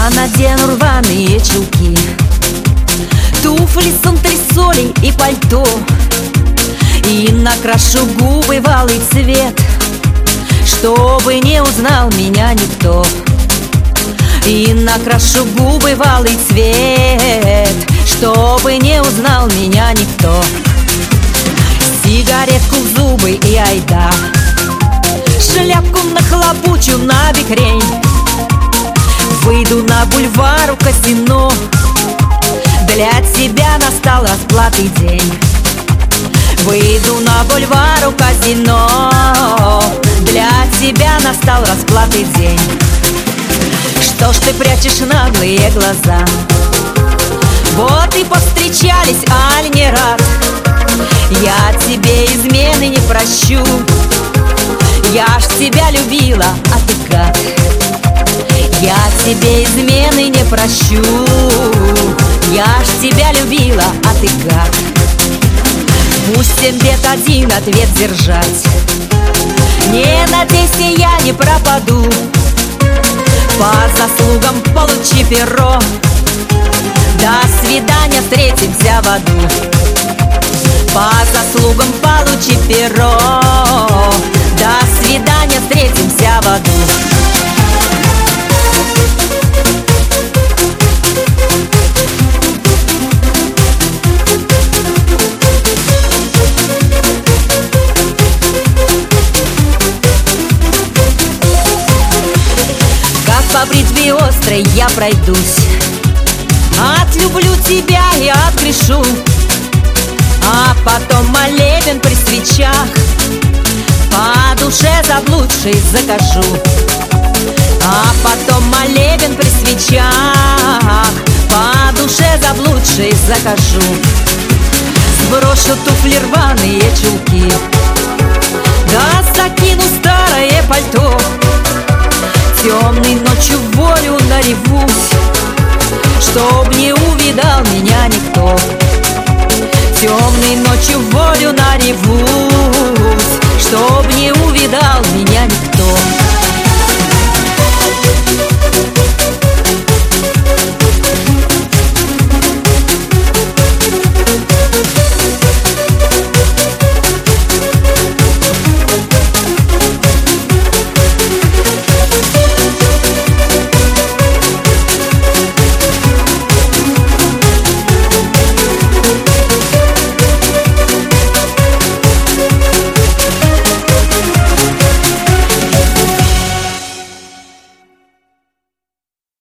надену рваные чулки, туфли с антресолей и пальто, и накрашу губы в алый цвет, чтобы не узнал меня никто. И накрашу губы в алый цвет, чтобы не узнал меня никто. Сигаретку в зубы и айда, шляпку нахлобучу на бекрень, выйду на бульвар у казино. Для тебя настал расплатный день. Выйду на бульвар у казино, для тебя настал расплатный день. Что ж ты прячешь наглые глаза? Вот и повстречались, аль не рад. Я тебе измены не прощу, я ж тебя любила, а ты гад. Я тебе измены не прощу, я ж тебя любила, а ты гад. Пусть 7 бед один ответ держать, не надейся, я не пропаду. По заслугам получи перо, до свидания, встретимся в аду. По заслугам получи перо, до свидания, встретимся в аду. По бритве острой я пройдусь, отлюблю тебя и отгрешу, а потом молебен при свечах по душе заблудшей закажу. А потом молебен при свечах по душе заблудшей закажу. Сброшу туфли, рваные чулки, да закину старое пальто. Темной ночью в волю наревусь, чтоб не увидал меня никто. Темной ночью в волю наревусь, чтоб не увидал меня никто.